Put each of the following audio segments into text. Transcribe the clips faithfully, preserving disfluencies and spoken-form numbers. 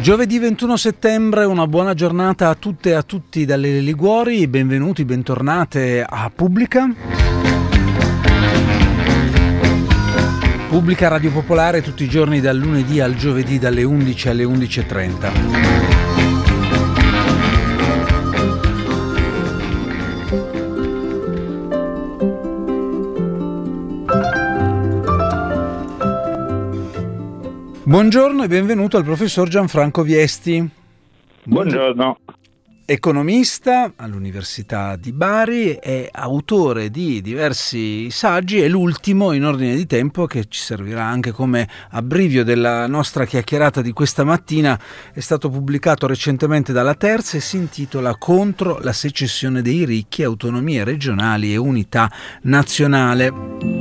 Giovedì ventuno settembre, una buona giornata a tutte e a tutti dalle Liguori, benvenuti, bentornate a Pubblica. Pubblica Radio Popolare tutti i giorni dal lunedì al giovedì dalle undici alle undici e trenta. Buongiorno e benvenuto al professor Gianfranco Viesti. Buongiorno. Economista all'Università di Bari, è autore di diversi saggi e l'ultimo in ordine di tempo, che ci servirà anche come abbrivio della nostra chiacchierata di questa mattina, è stato pubblicato recentemente dalla Terza e si intitola Contro la secessione dei ricchi, autonomie regionali e unità nazionale.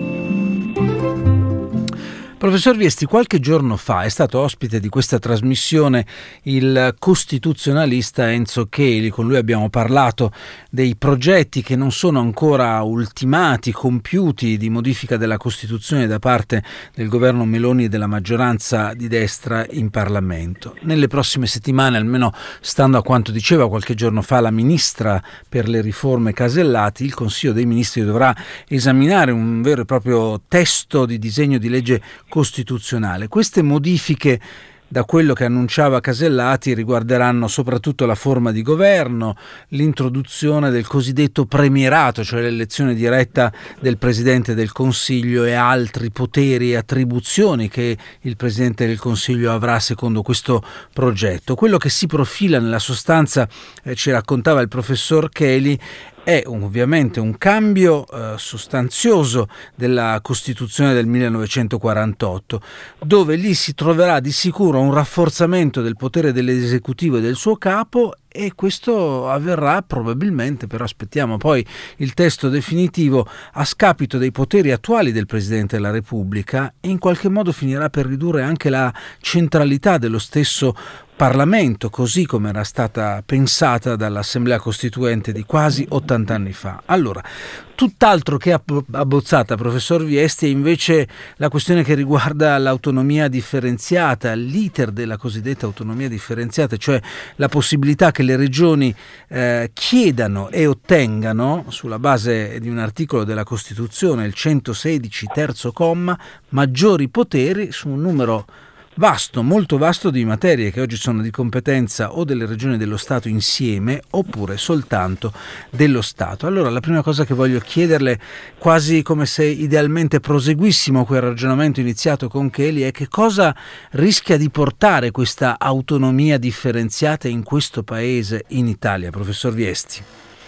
Professor Viesti, qualche giorno fa è stato ospite di questa trasmissione il costituzionalista Enzo Cheli. Con lui abbiamo parlato dei progetti che non sono ancora ultimati, compiuti, di modifica della Costituzione da parte del governo Meloni e della maggioranza di destra in Parlamento. Nelle prossime settimane, almeno stando a quanto diceva qualche giorno fa la ministra per le riforme Casellati, il Consiglio dei Ministri dovrà esaminare un vero e proprio testo di disegno di legge costituzionale. Queste modifiche, da quello che annunciava Casellati, riguarderanno soprattutto la forma di governo, l'introduzione del cosiddetto premierato, cioè l'elezione diretta del Presidente del Consiglio e altri poteri e attribuzioni che il Presidente del Consiglio avrà secondo questo progetto. Quello che si profila nella sostanza, eh, ci raccontava il professor Cheli, è ovviamente un cambio eh, sostanzioso della Costituzione del millenovecentoquarantotto, dove lì si troverà di sicuro un rafforzamento del potere dell'esecutivo e del suo capo, e questo avverrà probabilmente, però aspettiamo poi il testo definitivo, a scapito dei poteri attuali del Presidente della Repubblica, e in qualche modo finirà per ridurre anche la centralità dello stesso Parlamento, così come era stata pensata dall'Assemblea Costituente di quasi ottanta anni fa. Allora, tutt'altro che abbozzata, professor Viesti, è invece la questione che riguarda l'autonomia differenziata, l'iter della cosiddetta autonomia differenziata, cioè la possibilità che le regioni eh, chiedano e ottengano, sulla base di un articolo della Costituzione, il centosedici terzo comma, maggiori poteri su un numero vasto, molto vasto di materie che oggi sono di competenza o delle regioni dello Stato insieme oppure soltanto dello Stato. Allora, la prima cosa che voglio chiederle, quasi come se idealmente proseguissimo quel ragionamento iniziato con Cheli, è che cosa rischia di portare questa autonomia differenziata in questo paese, in Italia, professor Viesti?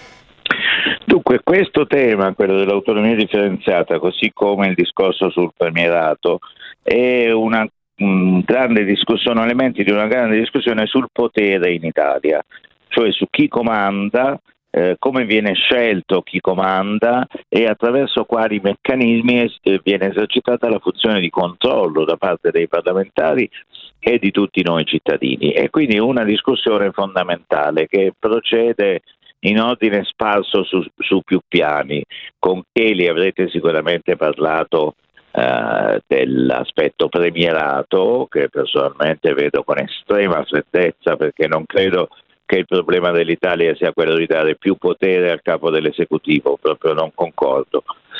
Dunque, questo tema, quello dell'autonomia differenziata, così come il discorso sul premierato, è una un grande discussione, elementi di una grande discussione sul potere in Italia, cioè su chi comanda, eh, come viene scelto chi comanda e attraverso quali meccanismi es- viene esercitata la funzione di controllo da parte dei parlamentari e di tutti noi cittadini. E quindi una discussione fondamentale che procede in ordine sparso su, su più piani. Con Cheli avrete sicuramente parlato Uh, dell'aspetto premierato, che personalmente vedo con estrema freddezza, perché non credo che il problema dell'Italia sia quello di dare più potere al capo dell'esecutivo, proprio non concordo.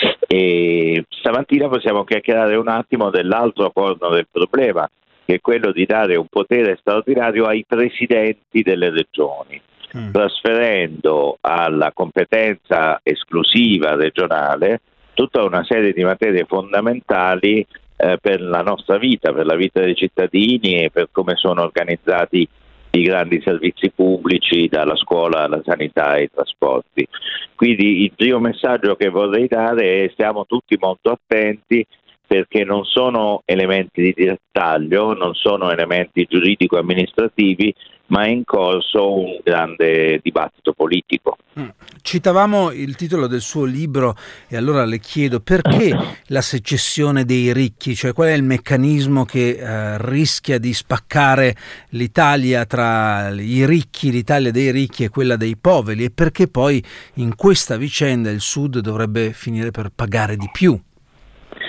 E stamattina possiamo chiacchierare un attimo dell'altro corno del problema, che è quello di dare un potere straordinario ai presidenti delle regioni, mm. trasferendo alla competenza esclusiva regionale tutta una serie di materie fondamentali eh, per la nostra vita, per la vita dei cittadini e per come sono organizzati i grandi servizi pubblici, dalla scuola alla sanità ai trasporti. Quindi il primo messaggio che vorrei dare è: stiamo tutti molto attenti, perché non sono elementi di dettaglio, non sono elementi giuridico-amministrativi, ma è in corso un grande dibattito politico. Citavamo il titolo del suo libro e allora le chiedo: perché la secessione dei ricchi? Cioè, qual è il meccanismo che eh, rischia di spaccare l'Italia tra i ricchi, l'Italia dei ricchi e quella dei poveri, e perché poi in questa vicenda il Sud dovrebbe finire per pagare di più?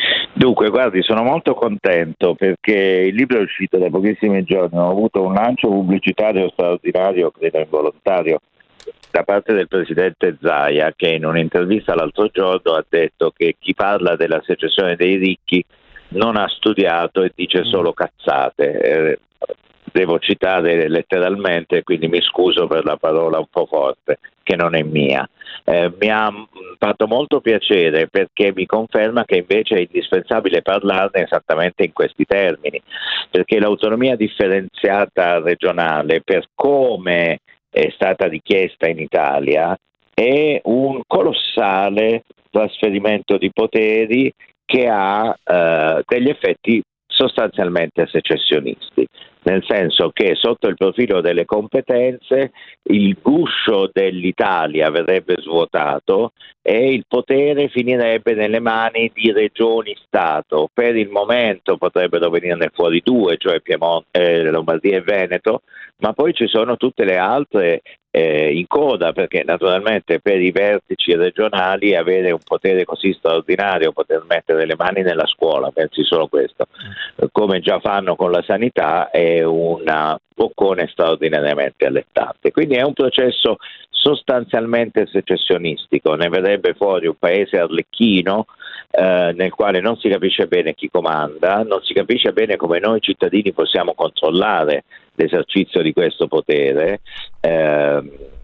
Dunque, guardi, sono molto contento perché il libro è uscito da pochissimi giorni, ho avuto un lancio pubblicitario straordinario, credo involontario, da parte del presidente Zaia, che in un'intervista l'altro giorno ha detto che chi parla della secessione dei ricchi non ha studiato e dice solo cazzate. Eh, devo citare letteralmente, quindi mi scuso per la parola un po' forte, che non è mia. Eh, mi ha fatto molto piacere perché mi conferma che invece è indispensabile parlarne esattamente in questi termini, perché l'autonomia differenziata regionale, per come è stata richiesta in Italia, è un colossale trasferimento di poteri che ha eh, degli effetti sostanzialmente secessionisti, nel senso che sotto il profilo delle competenze il guscio dell'Italia verrebbe svuotato e il potere finirebbe nelle mani di regioni-Stato. Per il momento potrebbero venirne fuori due, cioè Piemonte, eh, Lombardia e Veneto, ma poi ci sono tutte le altre eh, in coda, perché naturalmente per i vertici regionali avere un potere così straordinario, poter mettere le mani nella scuola, pensi solo questo, come già fanno con la sanità, è un boccone straordinariamente allettante. Quindi è un processo sostanzialmente secessionistico, ne verrebbe fuori un paese arlecchino eh, nel quale non si capisce bene chi comanda, non si capisce bene come noi cittadini possiamo controllare l'esercizio di questo potere eh,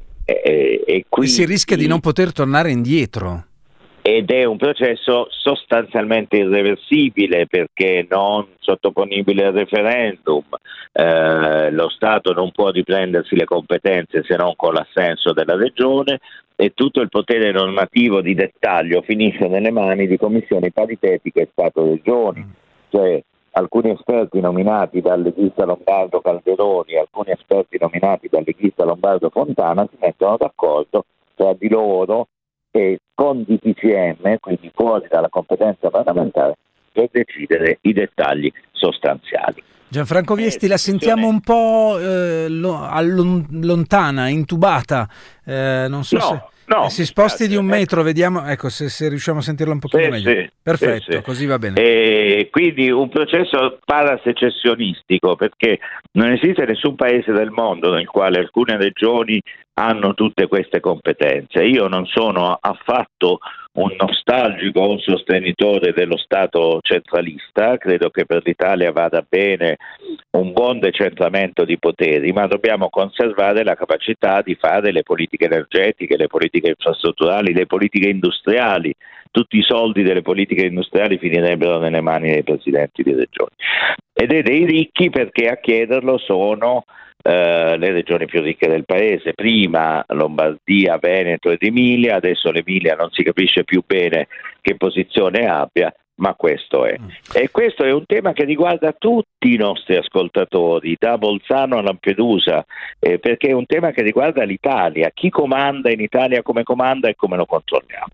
e, e quindi si rischia di non poter tornare indietro. Ed è un processo sostanzialmente irreversibile perché non sottoponibile al referendum, eh, lo Stato non può riprendersi le competenze se non con l'assenso della Regione e tutto il potere normativo di dettaglio finisce nelle mani di commissioni paritetiche Stato-Regioni, cioè alcuni esperti nominati dal leghista Lombardo Calderoni, alcuni esperti nominati dal leghista Lombardo Fontana si mettono d'accordo tra di loro e con D P C M, quindi fuori dalla competenza parlamentare, per decidere i dettagli sostanziali. Gianfranco Viesti, la sentiamo un po' eh, lo, allon, lontana, intubata, eh, non so no, se no, eh, si sposti grazie. di un metro, vediamo, ecco se, se riusciamo a sentirla un pochino sì, meglio. Sì, Perfetto, sì, sì. Così va bene. E quindi un processo parasecessionistico, perché non esiste nessun paese del mondo nel quale alcune regioni hanno tutte queste competenze. Io non sono affatto un nostalgico o un sostenitore dello Stato centralista, credo che per l'Italia vada bene un buon decentramento di poteri, ma dobbiamo conservare la capacità di fare le politiche energetiche, le politiche infrastrutturali, le politiche industriali. Tutti i soldi delle politiche industriali finirebbero nelle mani dei presidenti di regioni. Ed è dei ricchi perché a chiederlo sono Uh, le regioni più ricche del paese, prima Lombardia, Veneto ed Emilia, adesso l'Emilia non si capisce più bene che posizione abbia, ma questo è. E questo è un tema che riguarda tutti i nostri ascoltatori, da Bolzano a Lampedusa, eh, perché è un tema che riguarda l'Italia, chi comanda in Italia, come comanda e come lo controlliamo.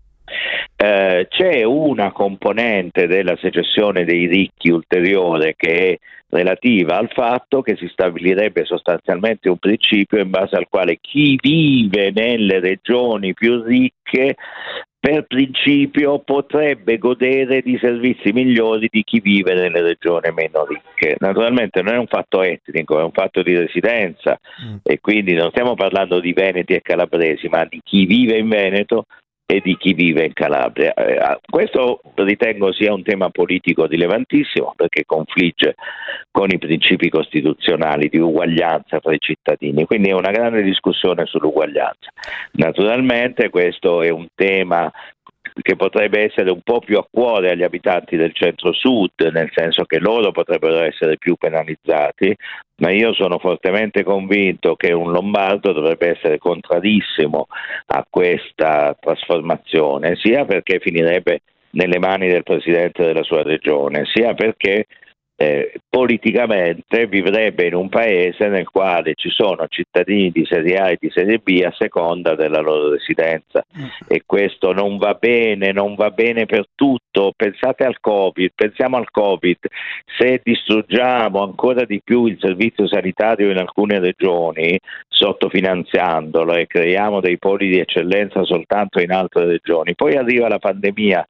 Eh, c'è una componente della secessione dei ricchi ulteriore che è relativa al fatto che si stabilirebbe sostanzialmente un principio in base al quale chi vive nelle regioni più ricche per principio potrebbe godere di servizi migliori di chi vive nelle regioni meno ricche. Naturalmente non è un fatto etnico, è un fatto di residenza mm. e quindi non stiamo parlando di veneti e calabresi, ma di chi vive in Veneto e di chi vive in Calabria. Eh, questo ritengo sia un tema politico rilevantissimo perché confligge con i principi costituzionali di uguaglianza tra i cittadini, quindi è una grande discussione sull'uguaglianza. Naturalmente questo è un tema che potrebbe essere un po' più a cuore agli abitanti del centro-sud, nel senso che loro potrebbero essere più penalizzati, ma io sono fortemente convinto che un lombardo dovrebbe essere contrarissimo a questa trasformazione, sia perché finirebbe nelle mani del presidente della sua regione, sia perché Eh, politicamente vivrebbe in un paese nel quale ci sono cittadini di serie A e di serie B a seconda della loro residenza mm. e questo non va bene, non va bene per tutto. Pensate al Covid, pensiamo al Covid, se distruggiamo ancora di più il servizio sanitario in alcune regioni sottofinanziandolo e creiamo dei poli di eccellenza soltanto in altre regioni, poi arriva la pandemia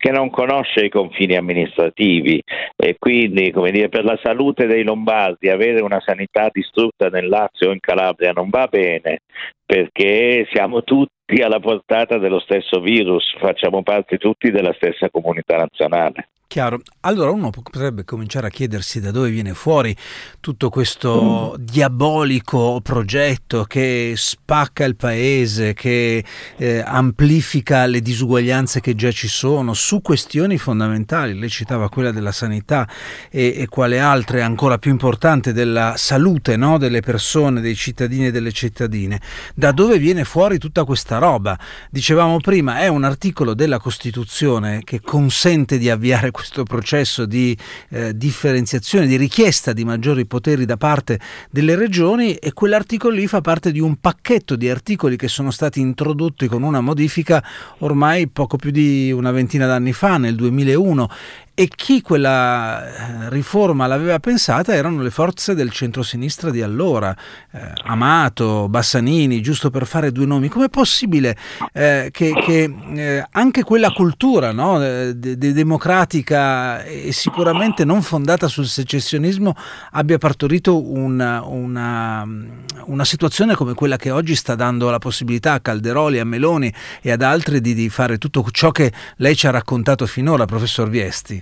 che non conosce i confini amministrativi, e quindi, come dire, per la salute dei lombardi avere una sanità distrutta nel Lazio o in Calabria non va bene, perché siamo tutti alla portata dello stesso virus, facciamo parte tutti della stessa comunità nazionale. Chiaro. Allora uno potrebbe cominciare a chiedersi da dove viene fuori tutto questo diabolico progetto che spacca il paese, che eh, amplifica le disuguaglianze che già ci sono su questioni fondamentali. Lei citava quella della sanità e, e quale altre, ancora più importante, della salute, no? Delle persone, dei cittadini e delle cittadine. Da dove viene fuori tutta questa roba? Dicevamo prima, è un articolo della Costituzione che consente di avviare questo processo di eh, differenziazione, di richiesta di maggiori poteri da parte delle regioni, e quell'articolo lì fa parte di un pacchetto di articoli che sono stati introdotti con una modifica ormai poco più di una ventina d'anni fa, nel duemilauno. E chi quella riforma l'aveva pensata erano le forze del centrosinistra di allora, eh, Amato, Bassanini, giusto per fare due nomi. Com'è possibile eh, che, che eh, anche quella cultura, no, de- de- democratica e sicuramente non fondata sul secessionismo abbia partorito una, una, una situazione come quella che oggi sta dando la possibilità a Calderoli, a Meloni e ad altri di, di fare tutto ciò che lei ci ha raccontato finora, professor Viesti?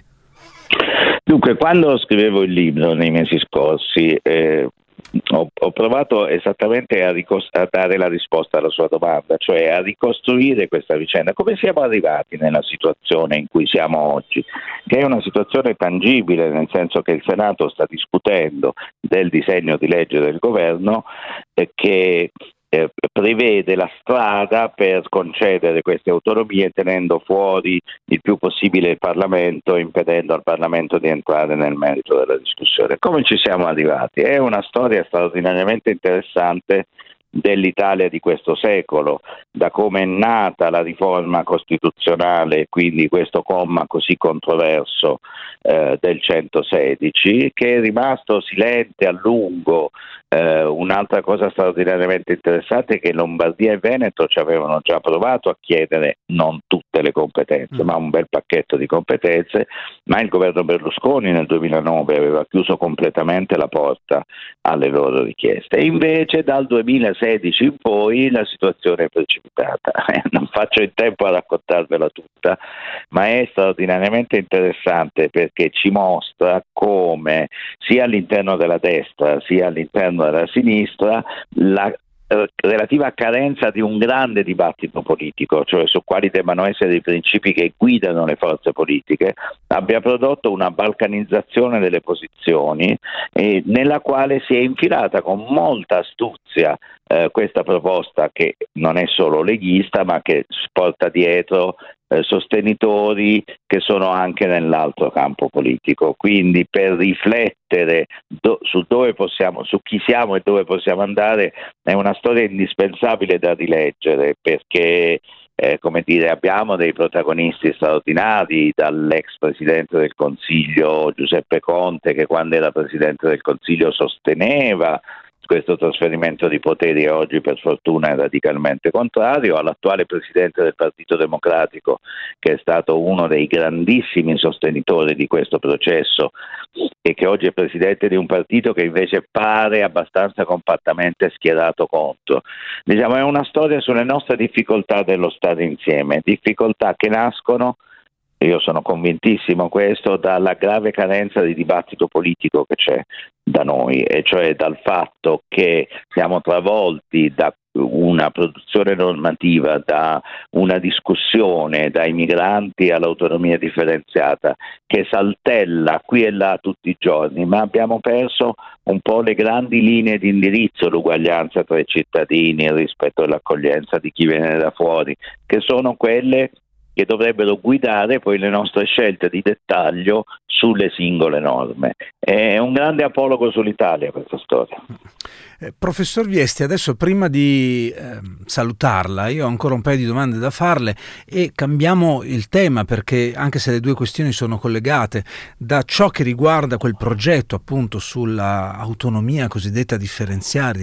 Dunque, quando scrivevo il libro nei mesi scorsi, eh, ho, ho provato esattamente a, ricos- a dare la risposta alla sua domanda, cioè a ricostruire questa vicenda. Come siamo arrivati nella situazione in cui siamo oggi, che è una situazione tangibile, nel senso che il Senato sta discutendo del disegno di legge del governo eh, che Eh, prevede la strada per concedere queste autonomie tenendo fuori il più possibile il Parlamento, impedendo al Parlamento di entrare nel merito della discussione. Come ci siamo arrivati? È una storia straordinariamente interessante dell'Italia di questo secolo, da come è nata la riforma costituzionale, quindi questo comma così controverso eh, del centosedici, che è rimasto silente a lungo. Eh, un'altra cosa straordinariamente interessante è che Lombardia e Veneto ci avevano già provato a chiedere non tutte le competenze, mm. ma un bel pacchetto di competenze, ma il governo Berlusconi nel duemilanove aveva chiuso completamente la porta alle loro richieste. E invece dal duemilasedici in poi la situazione è precipitata. Non faccio in tempo a raccontarvela tutta, ma è straordinariamente interessante perché ci mostra come sia all'interno della destra sia all'interno della sinistra la relativa carenza di un grande dibattito politico, cioè su quali debbano essere i principi che guidano le forze politiche, abbia prodotto una balcanizzazione delle posizioni eh, nella quale si è infilata con molta astuzia eh, questa proposta, che non è solo leghista ma che porta dietro eh, sostenitori che sono anche nell'altro campo politico. Quindi per riflettere do, su dove possiamo, su chi siamo e dove possiamo andare, è una storia indispensabile da rileggere, perché eh, come dire, abbiamo dei protagonisti straordinari, dall'ex Presidente del Consiglio Giuseppe Conte, che quando era Presidente del Consiglio sosteneva questo trasferimento di poteri e oggi per fortuna è radicalmente contrario, all'attuale Presidente del Partito Democratico, che è stato uno dei grandissimi sostenitori di questo processo e che oggi è Presidente di un partito che invece pare abbastanza compattamente schierato contro. Diciamo, è una storia sulle nostre difficoltà dello stare insieme, difficoltà che nascono, io sono convintissimo questo, dalla grave carenza di dibattito politico che c'è da noi, e cioè dal fatto che siamo travolti da una produzione normativa, da una discussione dai migranti all'autonomia differenziata che saltella qui e là tutti i giorni, ma abbiamo perso un po' le grandi linee di indirizzo, l'uguaglianza tra i cittadini, il rispetto e l'accoglienza di chi viene da fuori, che sono quelle che dovrebbero guidare poi le nostre scelte di dettaglio sulle singole norme. È un grande apologo sull'Italia questa storia. Eh, professor Viesti, adesso prima di eh, salutarla, io ho ancora un paio di domande da farle e cambiamo il tema, perché anche se le due questioni sono collegate, da ciò che riguarda quel progetto appunto sulla autonomia cosiddetta differenziaria, più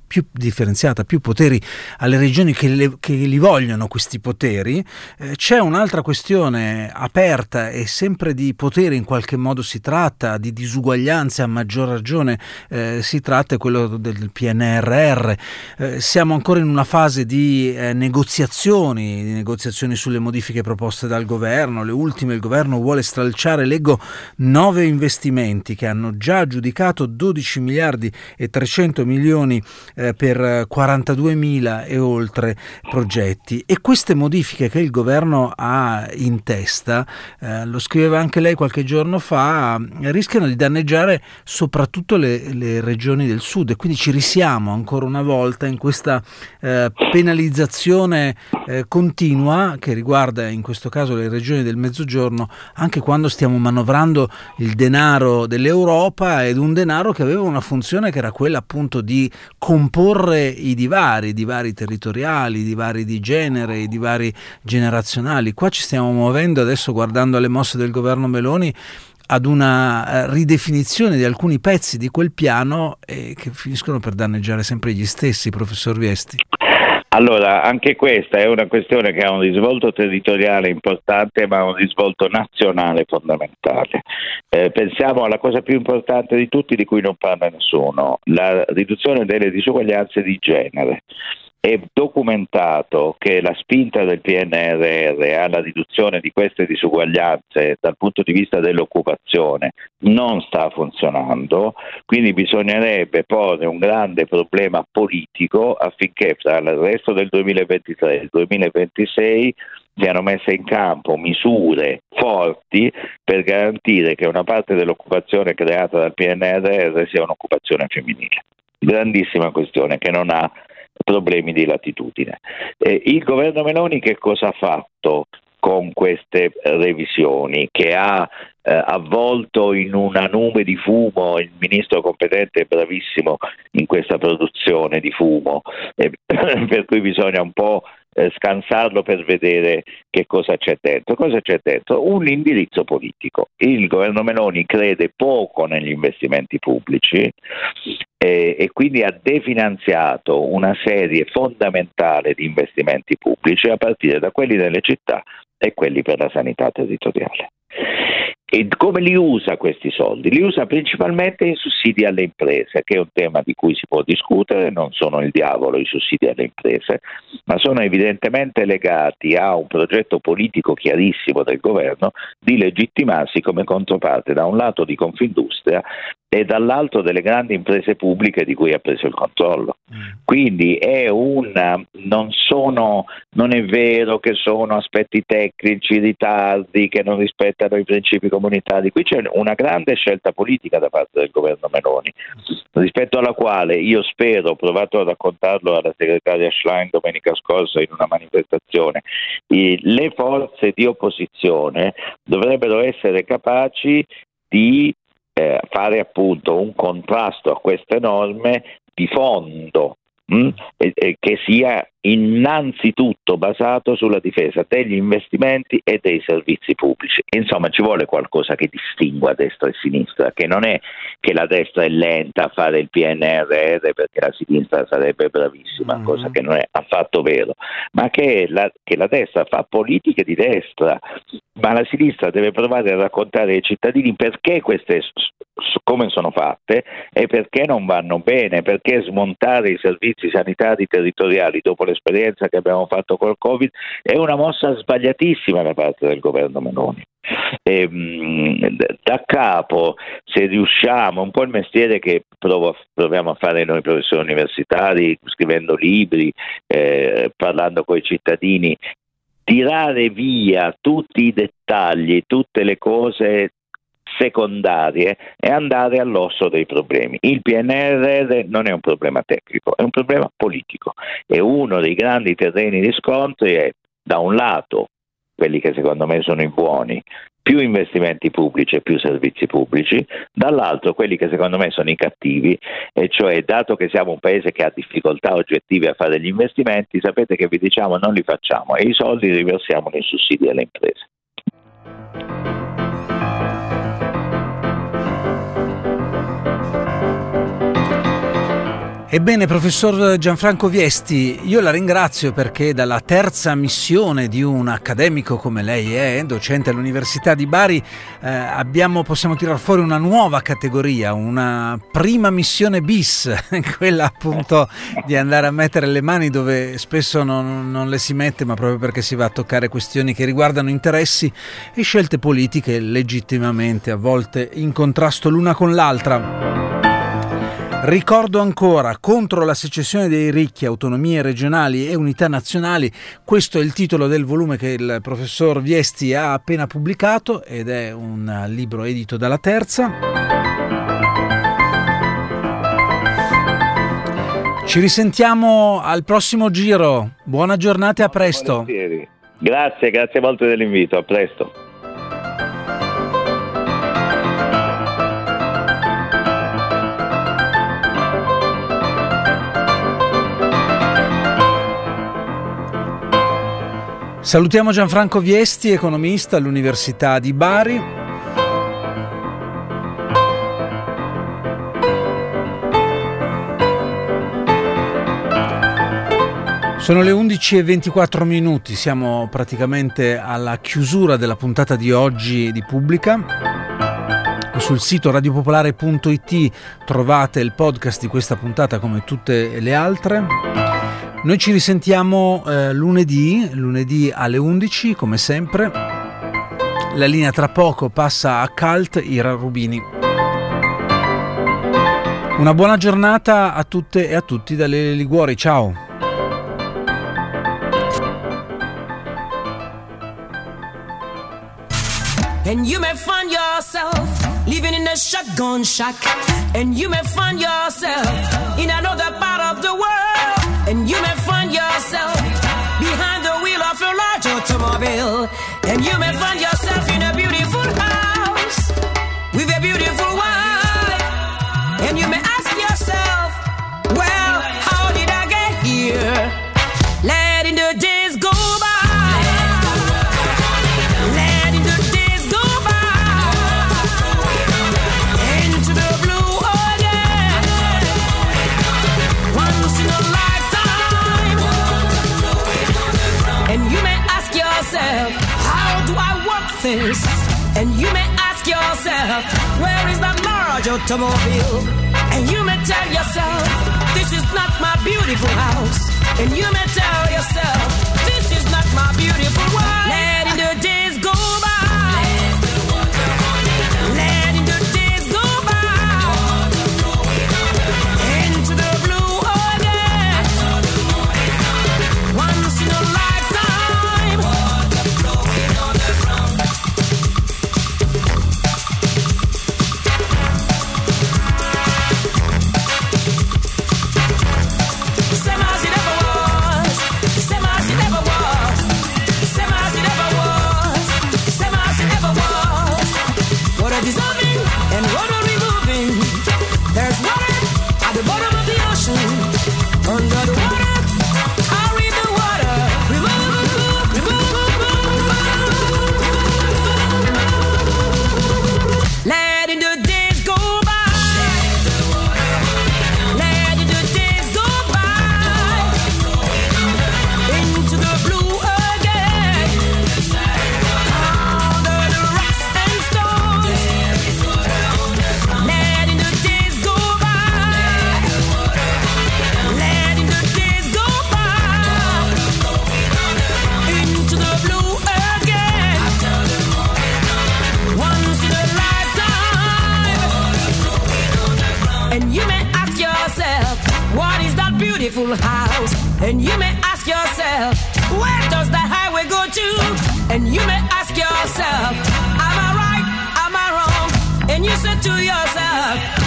più differenziata, più poteri alle regioni che, le, che li vogliono questi poteri. Eh, c'è un'altra questione aperta e sempre di potere in qualche modo si tratta, di disuguaglianze a maggior ragione eh, si tratta, è quello del P N R R. Eh, siamo ancora in una fase di eh, negoziazioni, di negoziazioni sulle modifiche proposte dal governo. Le ultime, il governo vuole stralciare, leggo, nove investimenti che hanno già aggiudicato dodici miliardi e trecento milioni eh, per quarantaduemila e oltre progetti, e queste modifiche che il governo ha in testa, eh, lo scriveva anche lei qualche giorno fa, rischiano di danneggiare soprattutto le, le regioni del sud, e quindi ci risiamo ancora una volta in questa eh, penalizzazione eh, continua che riguarda in questo caso le regioni del mezzogiorno, anche quando stiamo manovrando il denaro dell'Europa, ed un denaro che aveva una funzione che era quella appunto di comporre i divari, i divari territoriali, i divari di genere, i divari generazionali. Qua ci stiamo muovendo adesso, guardando alle mosse del governo Meloni, ad una ridefinizione di alcuni pezzi di quel piano eh, che finiscono per danneggiare sempre gli stessi, professor Viesti. Allora, anche questa è una questione che ha un risvolto territoriale importante, ma un risvolto nazionale fondamentale. Eh, pensiamo alla cosa più importante di tutti, di cui non parla nessuno, la riduzione delle disuguaglianze di genere. È documentato che la spinta del P N R R alla riduzione di queste disuguaglianze dal punto di vista dell'occupazione non sta funzionando, quindi bisognerebbe porre un grande problema politico affinché fra il resto del duemilaventitré e il duemilaventisei siano messe in campo misure forti per garantire che una parte dell'occupazione creata dal P N R R sia un'occupazione femminile. Grandissima questione che non ha problemi di latitudine. Eh, il governo Meloni che cosa ha fatto con queste revisioni? Che ha eh, avvolto in una nube di fumo, il ministro competente è bravissimo in questa produzione di fumo, eh, per cui bisogna un po' eh, scansarlo per vedere che cosa c'è dentro. Cosa c'è dentro? Un indirizzo politico. Il governo Meloni crede poco negli investimenti pubblici, Eh, e quindi ha definanziato una serie fondamentale di investimenti pubblici a partire da quelli nelle città e quelli per la sanità territoriale. E come li usa questi soldi? Li usa principalmente in sussidi alle imprese, che è un tema di cui si può discutere. Non sono il diavolo i sussidi alle imprese, ma sono evidentemente legati a un progetto politico chiarissimo del governo di legittimarsi come controparte da un lato di Confindustria e dall'altro delle grandi imprese pubbliche di cui ha preso il controllo. Quindi è una, non sono, non è vero che sono aspetti tecnici, ritardi, che non rispettano i principi comunitari. Qui c'è una grande scelta politica da parte del governo Meloni, rispetto alla quale io spero, ho provato a raccontarlo alla segretaria Schlein domenica scorsa in una manifestazione, le forze di opposizione dovrebbero essere capaci di Eh, fare appunto un contrasto a queste norme di fondo, mh? E, e che sia innanzitutto basato sulla difesa degli investimenti e dei servizi pubblici. Insomma, ci vuole qualcosa che distingua destra e sinistra, che non è che la destra è lenta a fare il P N R R perché la sinistra sarebbe bravissima, mm-hmm. cosa che non è affatto vero, ma che la, che la destra fa politiche di destra, ma la sinistra deve provare a raccontare ai cittadini perché queste come sono fatte e perché non vanno bene, perché smontare i servizi sanitari territoriali dopo l'esperienza che abbiamo fatto col Covid è una mossa sbagliatissima da parte del governo Meloni. E, mh, da capo, se riusciamo, un po' il mestiere che provo, proviamo a fare noi professori universitari, scrivendo libri, eh, parlando con i cittadini, tirare via tutti i dettagli, tutte le cose secondarie e andare all'osso dei problemi. Il P N R R non è un problema tecnico, è un problema politico, e uno dei grandi terreni di scontro è, da un lato, quelli che secondo me sono i buoni, più investimenti pubblici e più servizi pubblici, dall'altro quelli che secondo me sono i cattivi, e cioè, dato che siamo un paese che ha difficoltà oggettive a fare gli investimenti, sapete che vi diciamo non li facciamo e i soldi li riversiamo nei sussidi alle imprese. Ebbene, professor Gianfranco Viesti, io la ringrazio perché dalla terza missione di un accademico come lei è, docente all'Università di Bari, eh, abbiamo, possiamo tirar fuori una nuova categoria, una prima missione bis, quella appunto di andare a mettere le mani dove spesso non, non le si mette, ma proprio perché si va a toccare questioni che riguardano interessi e scelte politiche legittimamente a volte in contrasto l'una con l'altra. Ricordo ancora, contro la secessione dei ricchi, autonomie regionali e unità nazionali, questo è il titolo del volume che il professor Viesti ha appena pubblicato ed è un libro edito dalla Terza. Ci risentiamo al prossimo giro, buona giornata e a presto. Grazie, grazie molto dell'invito, a presto. Salutiamo Gianfranco Viesti, economista all'Università di Bari. Sono le undici e ventiquattro minuti, siamo praticamente alla chiusura della puntata di oggi di Pubblica. Sul sito radiopopolare punto it trovate il podcast di questa puntata come tutte le altre. Noi ci risentiamo eh, lunedì, lunedì alle undici, come sempre. La linea tra poco passa a Cult Ira Rubini. Una buona giornata a tutte e a tutti dalle Liguori, ciao! And you may find yourself living in a shotgun shack, and you may find yourself in another part of the world. And you may find yourself behind the wheel of a large automobile. And you may find yourself in a beautiful house with a beautiful wife. And you may ask yourself, well, how did I get here? Letting the days go by, letting the days go by, into the blue again. Once in a lifetime. And you may ask yourself, how do I work this? And you may ask yourself, where is that large automobile? And you may tell yourself, this is not my beautiful house. And you may tell yourself, this is not my beautiful world. Letting the days go by, letting the days go by, into the blue again. Once in a lifetime. Same as it ever was, same as it ever was, same as it ever was, same as it ever was. What are dissolving and what are removing? There's water at the bottom of the ocean. Under the water, carry the water. Remove, remove, remove. Letting the days go by, letting the days go by, into the blue again. Under the rocks and stones, letting the days go by, letting the days go by, into the blue again. Once in a lifetime. And you may ask yourself, what is that beautiful house? And you may ask yourself, where does that highway go to? And you may ask yourself, am I right? Am I wrong? And you say to yourself,